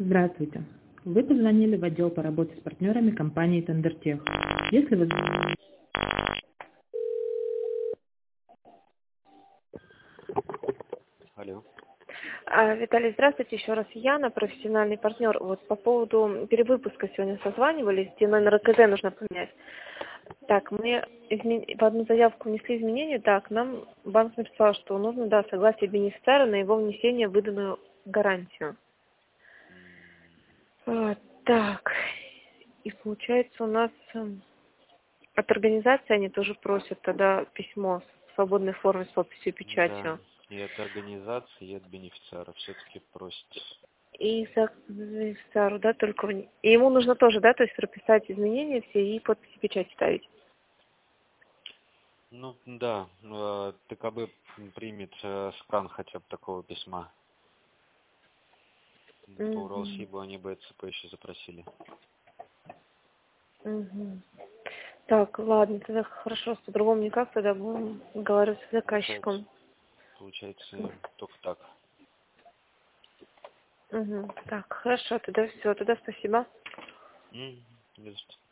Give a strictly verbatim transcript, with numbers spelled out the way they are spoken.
Здравствуйте. Вы позвонили в отдел по работе с партнерами компании Тендертех. Если вы... Алло. А, Виталий, здравствуйте, еще раз Яна, профессиональный партнер. Вот по поводу перевыпуска сегодня созванивались, где номер КЗ нужно поменять. Так, мы измен... в одну заявку внесли изменения, так, нам банк написал, что нужно, да, согласие бенефициара на его внесение в выданную гарантию. А, так, и получается у нас эм, от организации они тоже просят тогда письмо в свободной форме с подписью и Да. печатью. И от организации, и от бенефициара все-таки просит. И за бенефициару, да, только... в- И ему нужно тоже, да, то есть прописать изменения все и подписи печать ставить. Ну да, э, ТКБ примет э, скан хотя бы такого письма. По Угу. Уралсибу они бы ЦП еще запросили. Угу. Так, ладно, тогда хорошо, по-другому никак, тогда будем говорить с Получается, заказчиком. получается только так. Угу. Так, хорошо, тогда все, тогда спасибо. М, не за что.